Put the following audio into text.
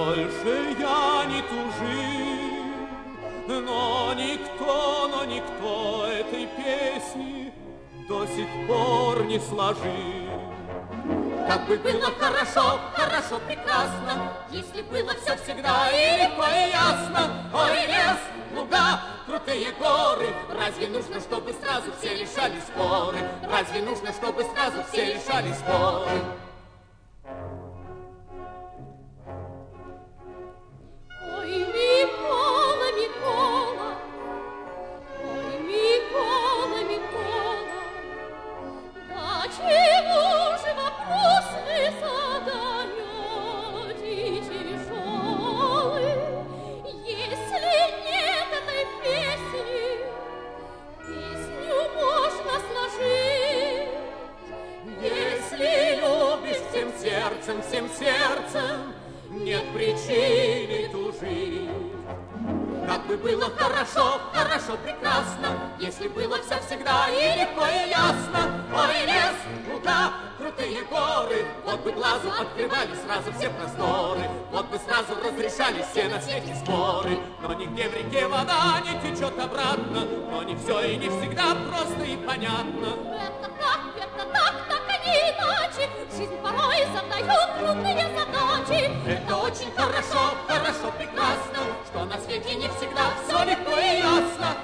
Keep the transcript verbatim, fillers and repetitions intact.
больше я не тужил, но никто, но никто этой песни до сих пор не сложил. Как бы было хорошо, хорошо, прекрасно, если было все всегда и легко и ясно. Ой, лес, луга, крутые горы, разве нужно, чтобы сразу все решали споры? Разве нужно, чтобы сразу все решали споры? Ой, Микола, Микола, ой, Микола, Микола, да чего же вопрос вы задаете тяжелый, если нет этой песни, песню можно сложить. Если любишь всем сердцем, всем сердцем, нет причины тужить. Как бы было хорошо, хорошо, прекрасно, если было все всегда и легко и ясно. Ой, лес, луга, крутые горы, вот бы глазу открывали сразу все просторы, вот бы сразу разрешались все на свете споры. Но нигде в реке вода не течет обратно, но не все и не всегда просто и понятно. Это так, это так, так, а не иначе. Жизнь порой задает трудные задачи. Это очень хорошо, хорошо, прекрасно, что на свете не всегда все легко и ясно.